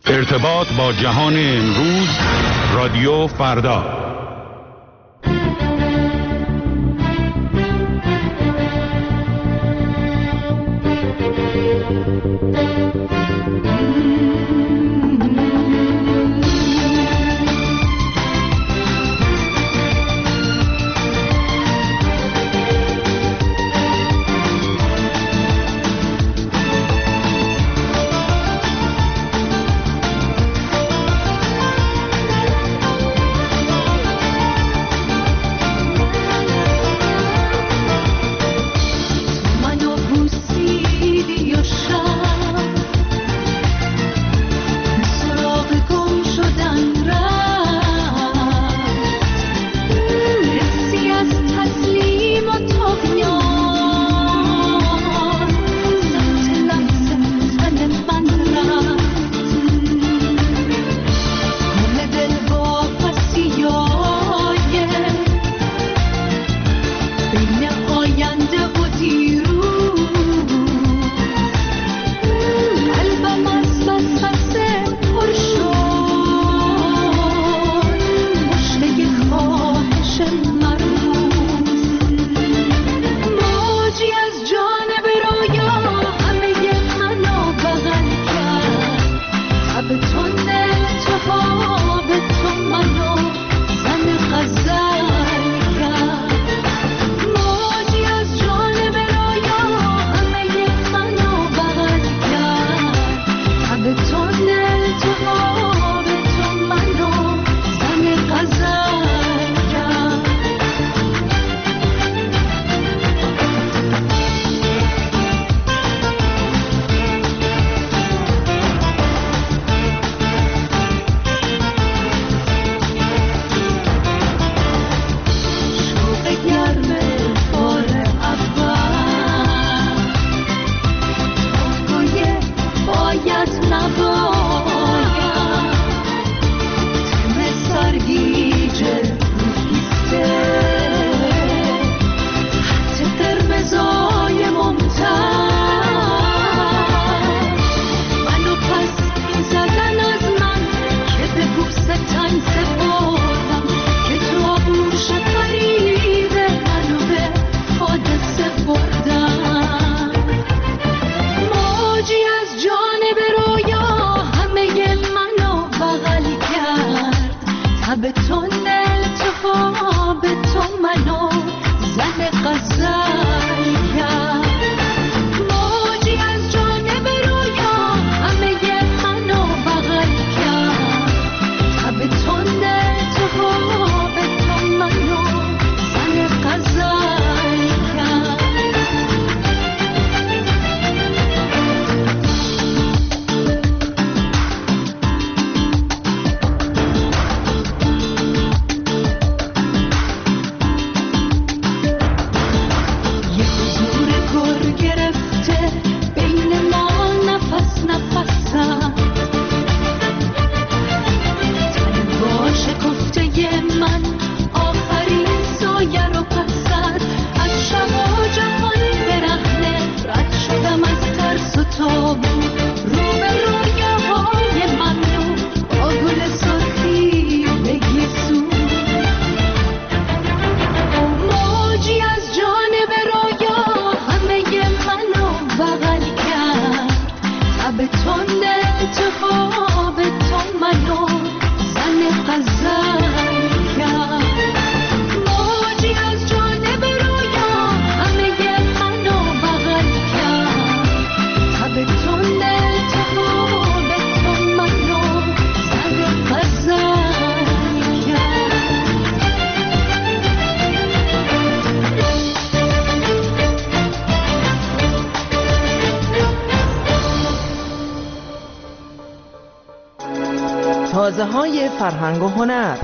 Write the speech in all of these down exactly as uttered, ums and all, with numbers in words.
ارتباط با جهان امروز، رادیو فردا. تازه‌های فرهنگ و هنر.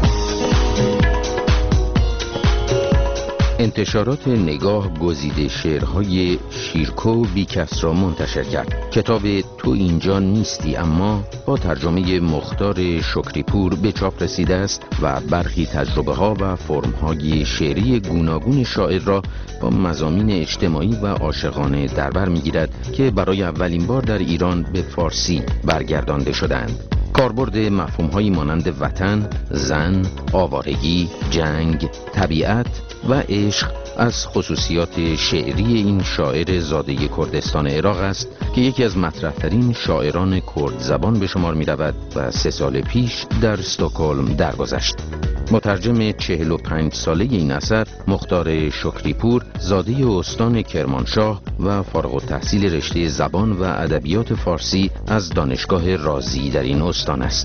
انتشارات نگاه گزیده شعرهای شیرکو بیکس را منتشر کرد. کتاب تو اینجا نیستی اما با ترجمه مختار شکریپور به چاپ رسیده است و برخی تجربه ها و فرم های شعری گوناگون شاعر را با مضامین اجتماعی و عاشقانه در بر می‌گیرد که برای اولین بار در ایران به فارسی برگردانده شدند. کاربرد مفهوم‌هایی مانند وطن، زن، آوارگی، جنگ، طبیعت و عشق از خصوصیات شعری این شاعر زاده کردستان عراق است که یکی از مطرح‌ترین شاعران کرد زبان به شمار می‌رود و سه سال پیش در استکهلم درگذشت. مترجم چهل و پنج ساله این اثر مختار شکریپور، زاده استان کرمانشاه و فارغ التحصیل رشته زبان و ادبیات فارسی از دانشگاه رازی در این استان است.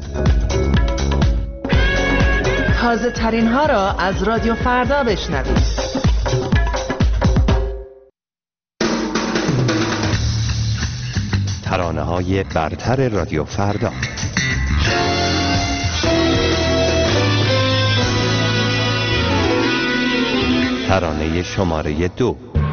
تازه ترین ها را از رادیو فردا بشنوید. ترانه های برتر رادیو فردا. ترانه شماره دو.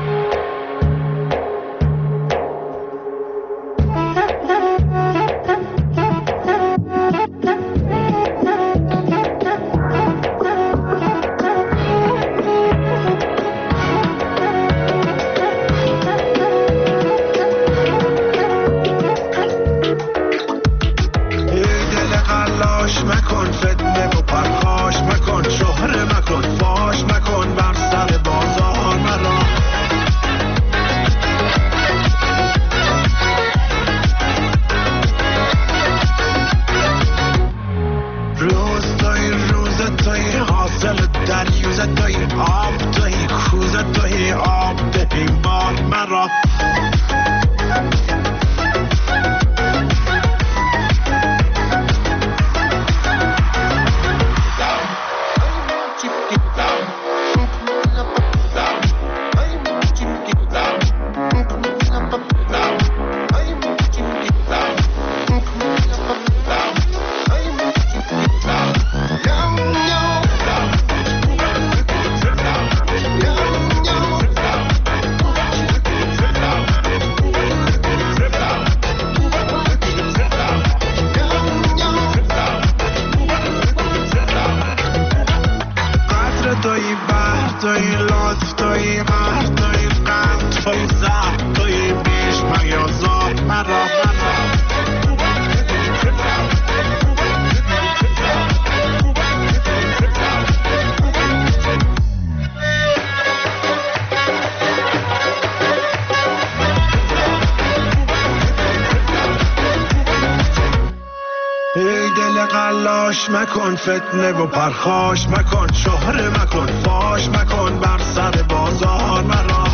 مکن فتنه و پرخاش مکن، شهره مکن، فاش مکن، بر سر بازار مرا.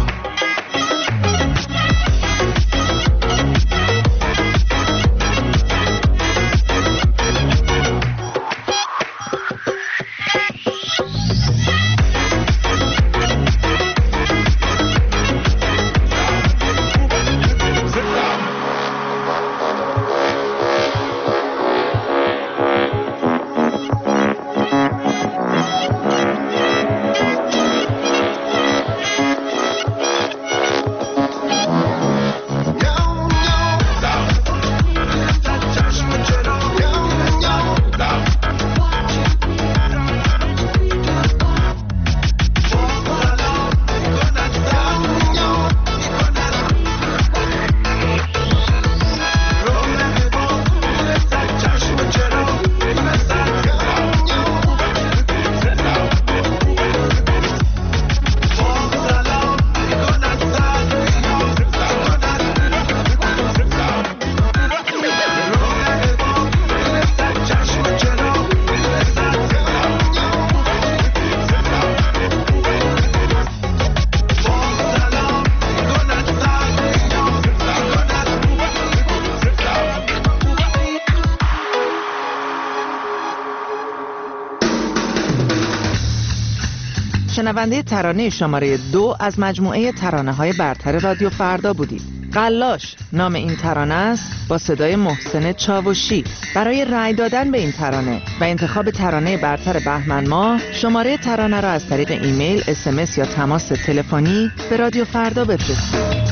شنونده ترانه شماره دو از مجموعه ترانه های برتر رادیو فردا بودید. قلاش نام این ترانه است، با صدای محسن چاوشی. برای رأی دادن به این ترانه و انتخاب ترانه برتر بهمن ماه، شماره ترانه را از طریق ایمیل، اس ام اس یا تماس تلفنی به رادیو فردا بفرستید.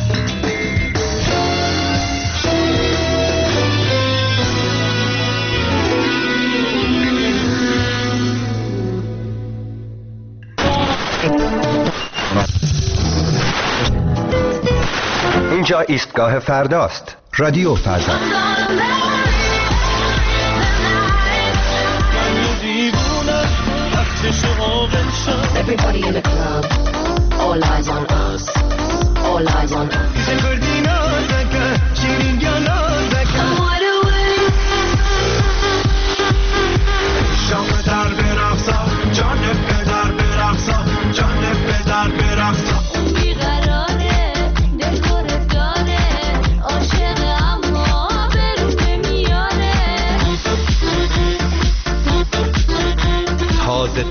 اینجا ایستگاه فرداست. رادیو فردا.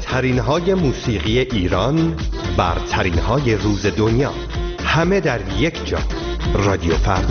برترین های موسیقی ایران، برترین های روز دنیا، همه در یک جا. رادیو فردا.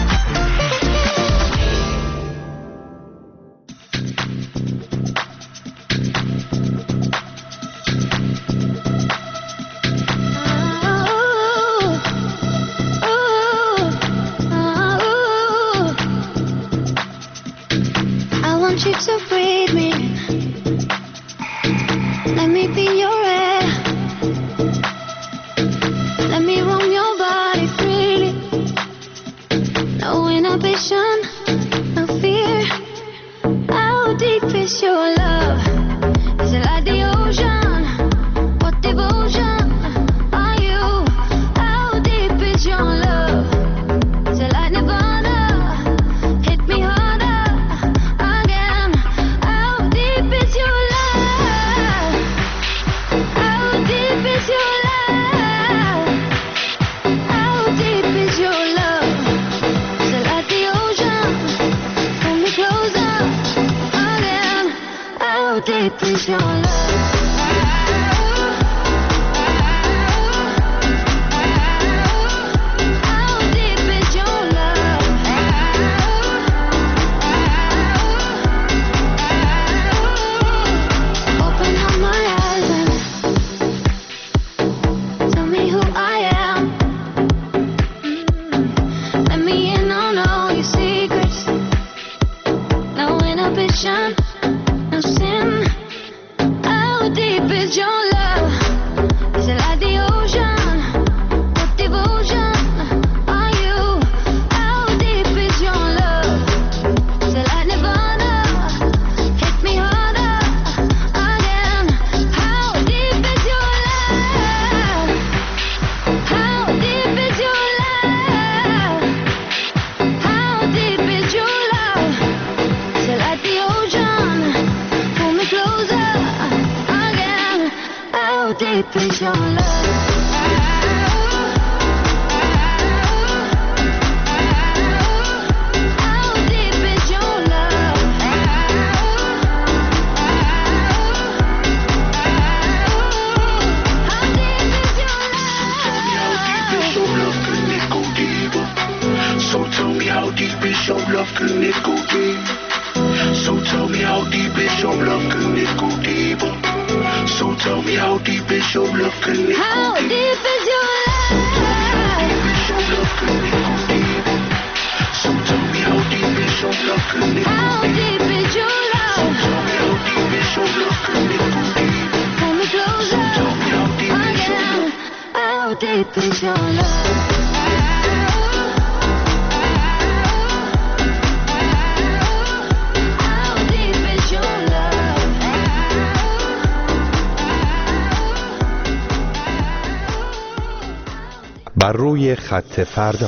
بر روی خط فردا.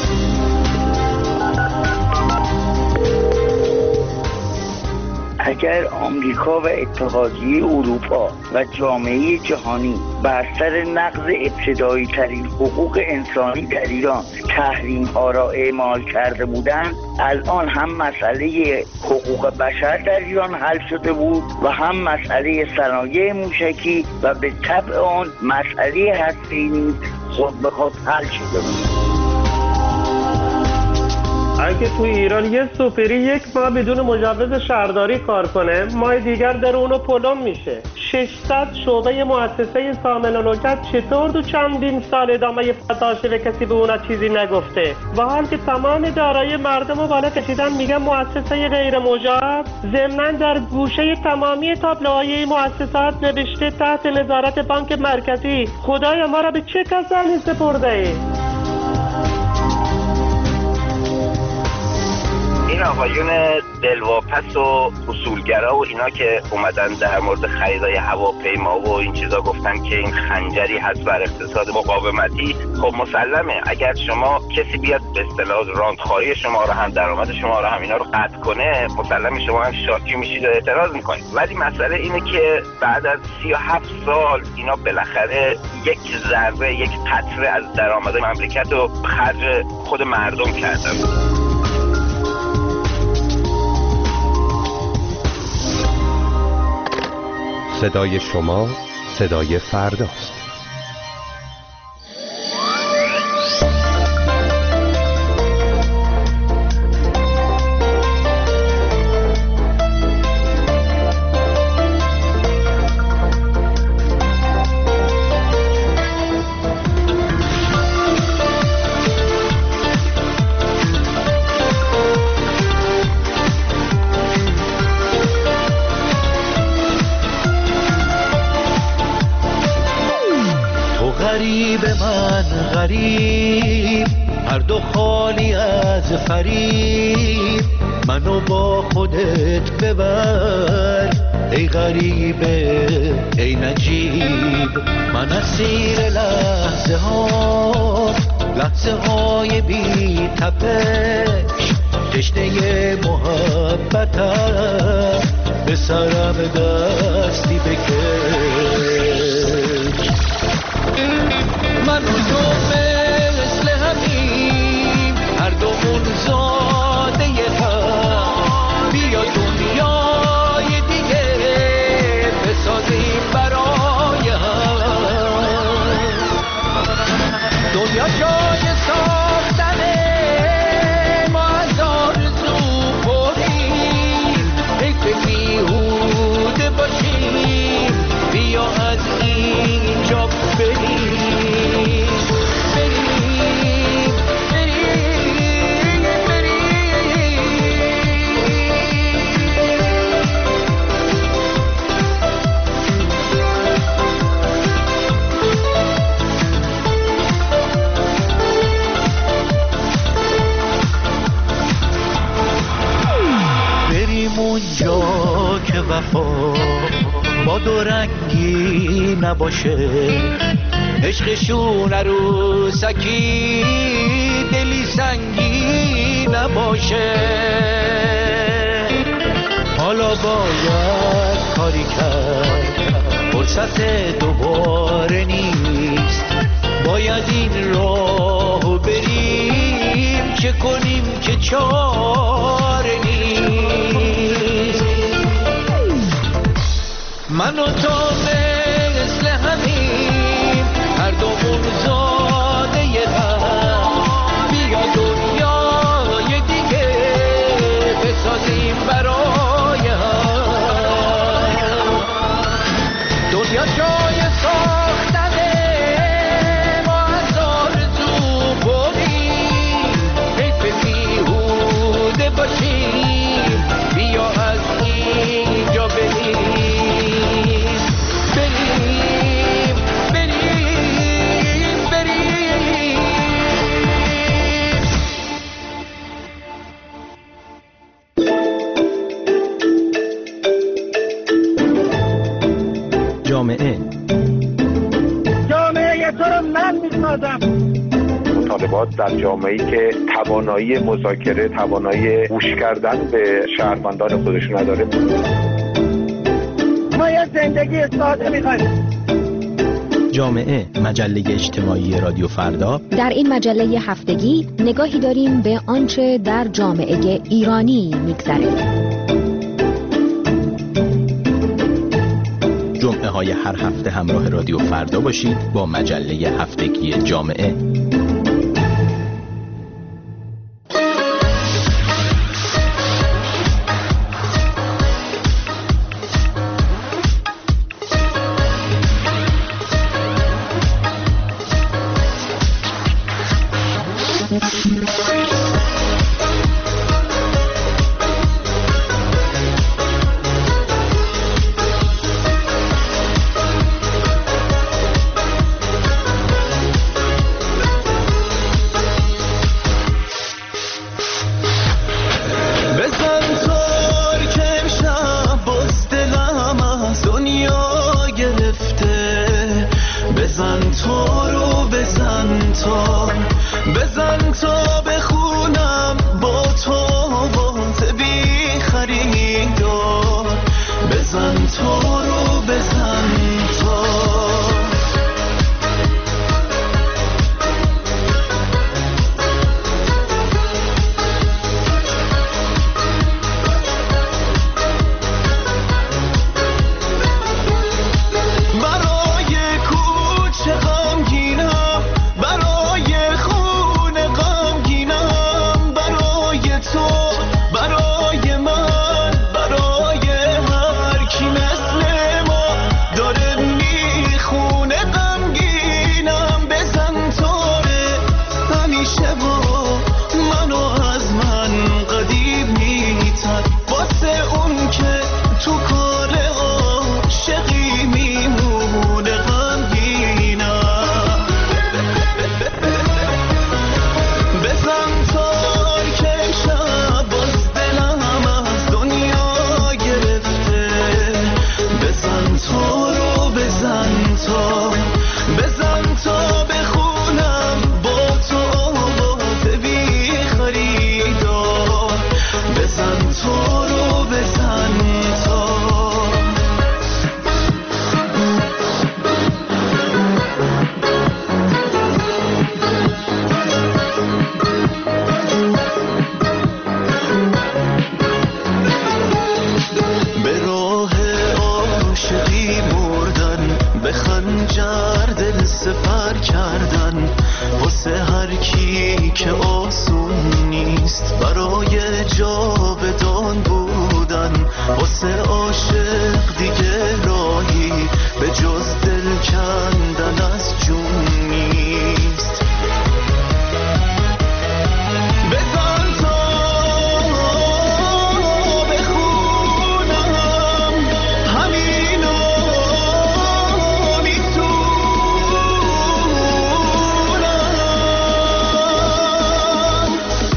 اگر آمریکا و اتحادیه اروپا و جامعه جهانی بر سر نقض ابتدایی ترین حقوق انسانی در ایران تحریم ها را اعمال کرده بودند، الان هم مسئله حقوق بشر در ایران حل شده بود و هم مسئله صنایع موشکی و به طبع آن مسئله هسته‌ای خود به خود حل شده بود. اگه تو ایران یه سوپری یک ماه بدون مجوز شهرداری کار کنه، ماه دیگر در اونو پلم میشه. ششصد شعبه مؤسسه سامن و لوکت چطور دو چندین سال ادامه داشته و کسی به اونا چیزی نگفته؟ و حال که تمام دارایی مردم رو بالا کشیدن میگن مؤسسه غیر مجاب، ضمناً در گوشه تمامی تابلوهای مؤسسات نوشته تحت نظارت بانک مرکزی. خدایا ما را به چه کسانی سپرده ای؟ این آقایون دلواپس و اصولگرا و اینا که اومدن در مورد خریدای هواپیما و این چیزا گفتن که این خنجری هست بر اقتصاد مقاومتی، خب مسلمه اگر شما کسی بیاد به اصطلاح راندخواری شما رو هم درآمد شما رو هم اینا رو قطع کنه، مسلمه شما هم شاکی میشید و اعتراض میکنید. ولی مسئله اینه که بعد از سی و هفت سال اینا بالاخره یک ضربه، یک قطره از درآمد مملکت رو خرج خود مردم کردن. صدای شما صدای فرداست. غریب هر دو خالی از فریب، منو با خودت ببر ای غریبه ای نجیب. من اسیر لحظه ها، لحظه های بی تپش، تشنه محبتم، به سرم دستی بکش. من و تو مثل همیم، هر دومون زاده هم، بیا دنیای دیگه بسازیم برای هم. دنیا جای ساختنه، ما از آرزو پریم، حیف بیهوده باشیم، بیا از اینجا بریم. اونجا که وفا با دو رنگی نباشه، عشقشون عروسکی دلی سنگی نباشه. حالا باید کاری کرد، فرصت دوباره نیست، باید این راهو بریم، چه کنیم که چاره نیست. من و تو مثل همیم، هر دومون زاده هم، بیا دنیای دیگه بسازیم برای هم. دنیا جای ساختنه، ما از آرزو بریم، حیف بیهوده باشیم، بیا از اینجا بریم. جامعه جامعه تو رو من میسازم. مطالبات در جامعه‌ای که توانایی مذاکره، توانایی گوش کردن به شهروندان خودش نداره. ما یه زندگی ساده می‌خوایم. جامعه، مجله اجتماعی رادیو فردا. در این مجله هفتگی نگاهی داریم به آنچه در جامعه ایرانی می‌گذره. جمعه های هر هفته همراه رادیو فردا باشید با مجله هفتگی جامعه. رو بزن تو. به راه عاشقی مردن، به خنجر دل سپر کردن، واسه هر کی که آسون نیست برای جاودان بودن. واسه عاشق دیگه راهی به جز دل کندن از جون نیست. بزن تا بخونم همینو میتونم،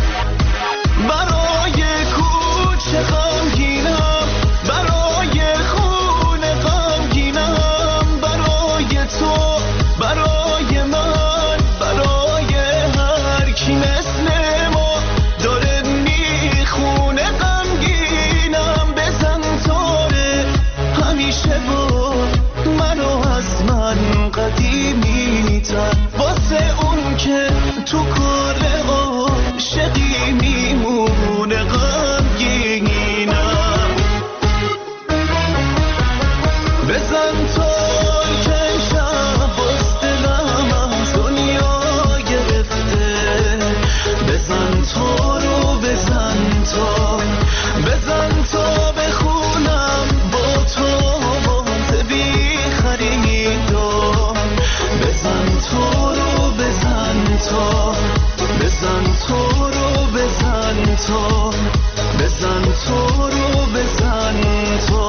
برای کوچه غمگینم، برای خونه غمگینم، برای تو، برای من، برای هر کی مثل ما داره میخونه غمگینم. بزن تاره همیشه با منو از من قدیمی تر، واسه اون که تو کار عاشقی میمونه غمگینم. بزن تا که شب باز دلم از دنیا گرفته. بزن تا رو بزن تا، بزن تا بخونم با تو وانت بی خریدار. بزن تا رو بزن تا، بزن تا رو بزن تا، بزن تا رو بزن تا.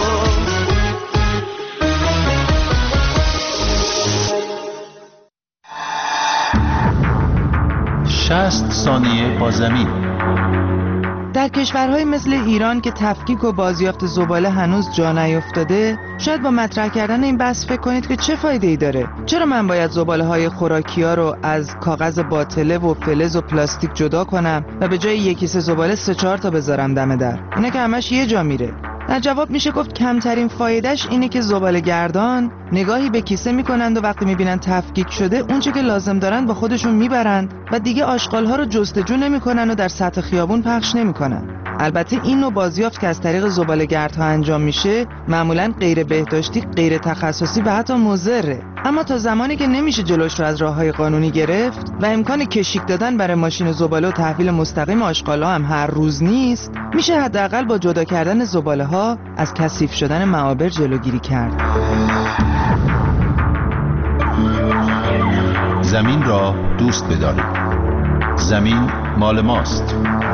شصت ثانیه با زمین. در کشورهای مثل ایران که تفکیک و بازیافت زباله هنوز جا نیفتاده، شاید با مطرح کردن این بحث فکر کنید که چه فایده ای داره؟ چرا من باید زباله های خوراکی ها رو از کاغذ باطله و فلز و پلاستیک جدا کنم و به جای یک کیسه زباله سه چهار تا بذارم دم در؟ اینا که همش یه جا میره. در جواب میشه گفت کمترین فایدهش اینه که زباله گردان نگاهی به کیسه میکنند و وقتی میبینن تفکیک شده اون چه که لازم دارن با خودشون میبرند و دیگه آشغالها رو جستجو نمیکنن و در سطح خیابون پخش نمیکنن. البته این نوع بازیافت که از طریق زباله‌گردها انجام میشه معمولاً غیر بهداشتی، غیر تخصصی و حتی مضره. اما تا زمانی که نمیشه جلوش رو از راههای قانونی گرفت و امکان کشیک دادن برای ماشین زباله و تحویل مستقیم آشغال‌ها هم هر روز نیست، میشه حداقل با جدا کردن زباله‌ها از کثیف شدن معابر جلوگیری کرد. زمین را دوست بدارید. زمین مال ماست.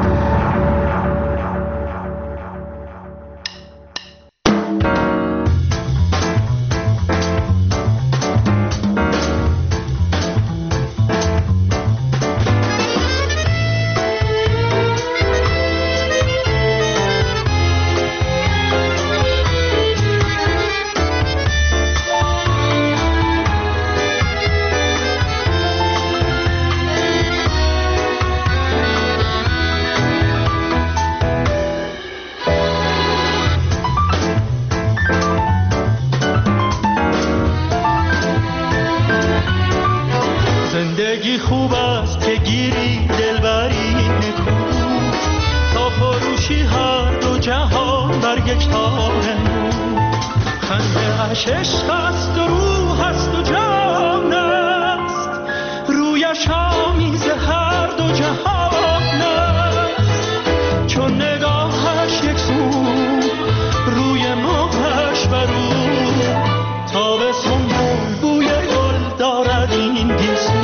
زندگی خوب است که گیری دلبری نکو، تا فروشی هر دو جهان بر یک تار نو. خنده اش عشق است و روح است و جان است، رویش آمیز هر دو جهان است. چون نگاهش یک سو روی ماهش برو، تا به سنبول بوی گل دارد این گیسو.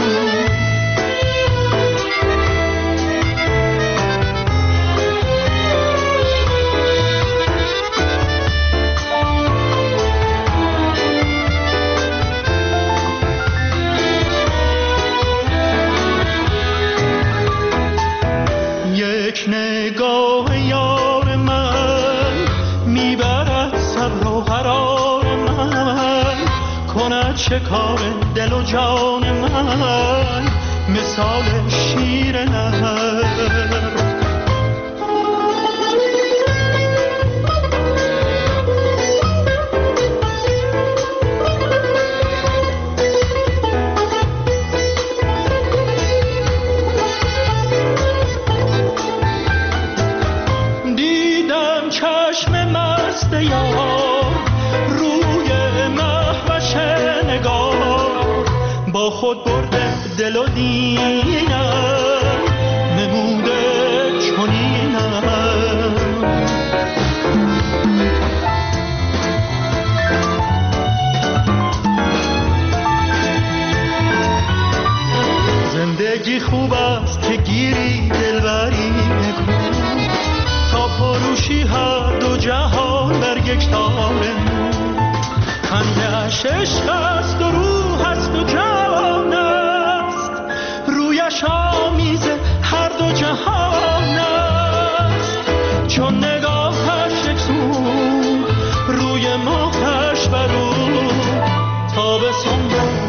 یک نگاه یار من میبرد صبر و قرار من، کند شکار دل و جان من مثال شیر نهر. دارم چشم مست یار روی مهوش نگار، با خود برده دل و دینم نموده چنینم. زندگی خوب است که گیری دلبری نکن، تا فروشی هر دو جهان بر یک تار نور. خنده‌اش عشق است و روح است و جان است، رویش آمیزه هر دو جهان است. چون نگاهش یک سو روی ماهش بر او، تابستان